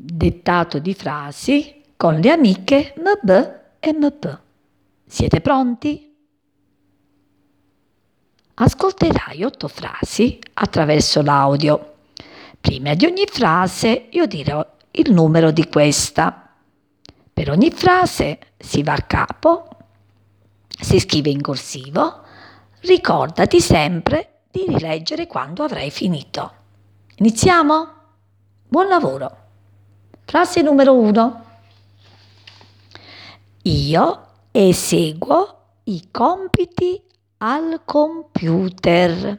dettato di frasi con le amiche MB e MP. Siete pronti? Ascolterai 8 frasi attraverso l'audio. Prima di ogni frase io dirò il numero di questa. Per ogni frase si va a capo, si scrive in corsivo. Ricordati sempre di rileggere quando avrai finito. Iniziamo? Buon lavoro! Frase numero 1. Io eseguo i compiti al computer.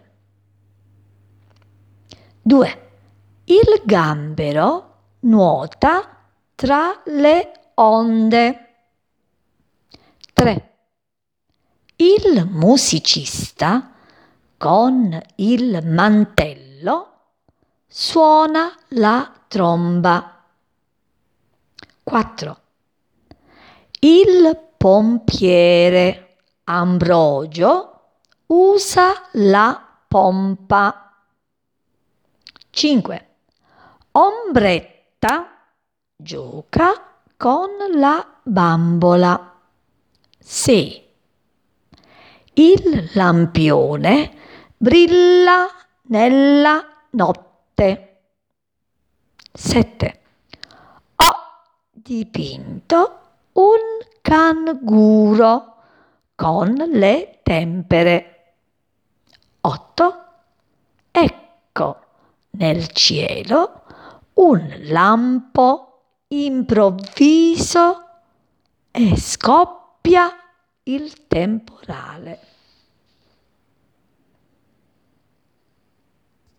2. Il gambero nuota tra le onde. 3. Il musicista con il mantello suona la tromba. 4. Il pompiere Ambrogio usa la pompa. 5. Ombretta gioca con la bambola. 6. Il lampione brilla nella notte. 7. Ho dipinto un canguro con le tempere. 8. Ecco nel cielo un lampo improvviso e scoppia il temporale.